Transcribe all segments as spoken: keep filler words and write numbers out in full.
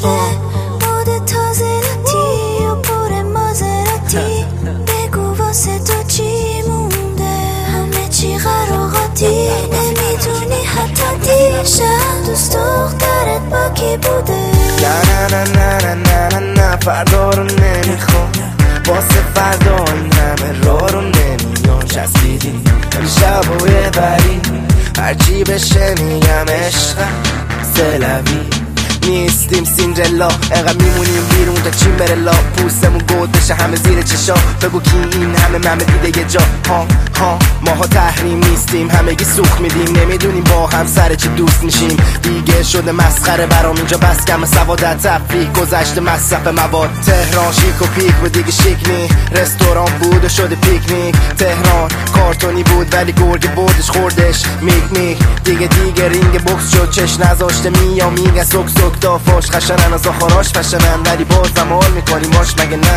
شده مود تازه لاتی و پر مازراتی بگو واسه تو چی مونده همه چی قراقاتی نمیدونی حتی دیشب دوست دخترت با کی بوده نه نه نه نه نه نه نه فردا رو نمیخوام واسه فردا این همه راه رو نمیان چسبیدی شب و ببری هرچی بشه میگم عشقم سلوی نیستیم سیندرلا انقدر میمونیم بیرون تا چین بره لا پوستمون گود بشه همه زیر چشا بگو کی این همه ممه دیده یه جا ها ها ماها تحریم نیستیم همگی سوخ میدیم نمیدونیم با هم سر چی دوست میشیم دیگه شده مسخره برام اینجا بس کم سوادت تفریح گذشته مصرف مواد تهران شیک و پیک و دیگه شیک نی رستوران بود و شده پیکنیک تهران کارتونی بود ولی گرگ بردش خوردش میک میک دیگه دیگه رینگ بوکس شد چش نذاشته میا میگه سوک سوک دافاش خشنن از آخراش فشنن ولی بازم حال میکنیم باش مگه نه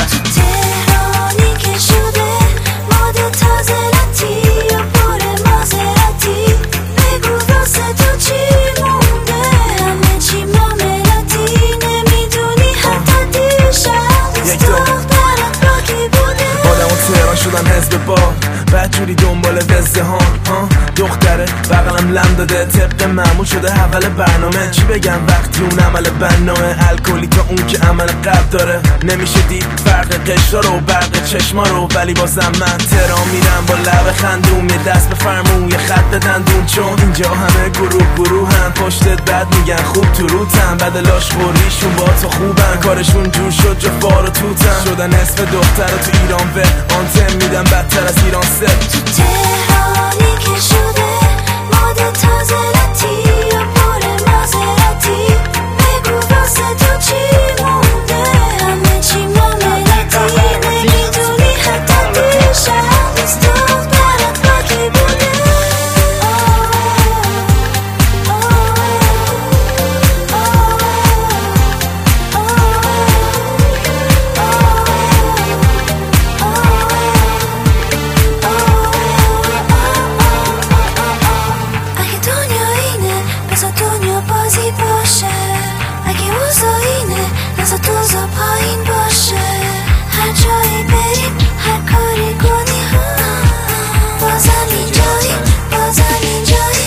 تهرانی که شده مود تازه لاتی و پر مازراتی بگو واسه تو چی مونده همه چی معاملاتی نمیدونی حتی دیشب دوست دخترت با کی بوده آدم و تهران شدن حزب باد بدجوری دنبال وزده ها دختره بغلم لم داده طبق معمول شده اول برنامه چی بگم وقتی اون عمل بنامه الکلی تا اون که عمل قبل داره نمیشه دید فرق قشتا رو برق چشما رو ولی بازم من تهران میرم با لب خندوم یه دست به فرمون یه خط به دندون چون اینجا همه گروه گروه هم پشتت بد میگن خوب تو روتن بدلاش خوریشون با تو خوبن کارشون جور شد جا فار و توتن شدن اسم دختر تو ایران به آنتن میدن بدتر از ایران سه تهرانی که شده مود تازه لاتی و پر مازراتی بگو واسه تو چی مونده همه چی معاملاتی نمیدونی حتی دیشب دوست دخترت با کی بوده نزا دوزا پایین باشه هر جایی بریم هر کاری کنی بازم اینجایی بازم اینجایی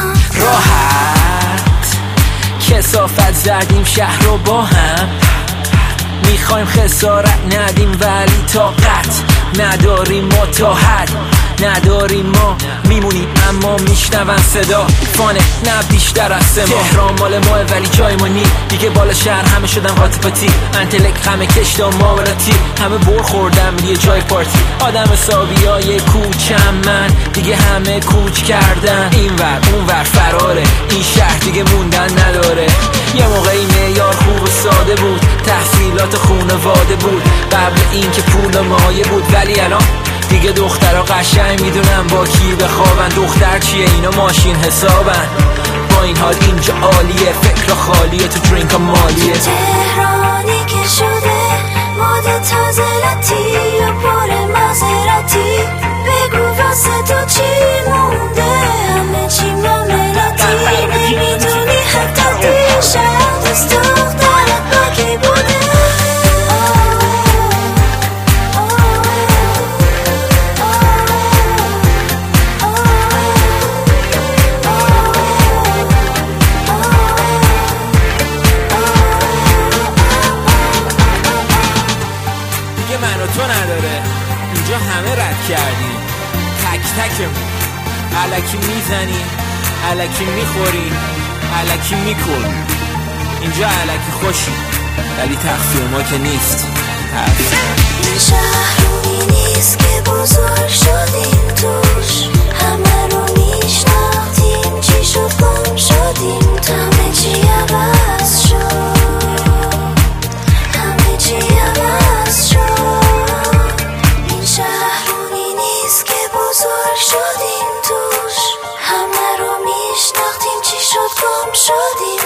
راحت کثافت زدیم شهر رو با هم میخوایم خسارت ندیم ولی طاقت نداریم متحد نداریم ما میمونیم اما میشنون صدا فانه نه بیشتر از سه ماه تهران مال ماه ولی جای ما نی دیگه بالا شهر همه شدن قاطی پاتی انتلک همه کشتا ماوراتی همه بر خوردم یه جای پارتی آدم حسابی های کوچم من دیگه همه کوچ کردن این ور اون ور فراره این شهر دیگه موندن نداره یه موقعی معیار خوب و ساده بود تحصیلات خونواده بود قبل این که پول مایه بود ولی الان دیگه دخترها قشنگ میدونن با کی بخوابن دختر چیه اینا ماشین حسابن با این حال اینجا عالیه فکر خالیه تو درینک مالیه تهرانی که شده مود تازه لاتی و پر مازراتی بگو واسه تو چی مونده همه چی معاملاتی نمیدونی حتی دیشب دوست دخترت با کی بوده من و تو نداره اینجا همه رد کردیم تک تکمون الکی میزنیم الکی میخوریم الکی میکنیم اینجا الکی خوشیم ولی تقصیر ما که نیست این شهر روی نیست که بزرگ شدیم توش همه رو میشناختیم چی شد گم شدیم همه چی عوض شد همه چی عوض شد این شهر روی نیست که بزرگ شدیم توش همه رو میشناختیم چی شد گم شدیم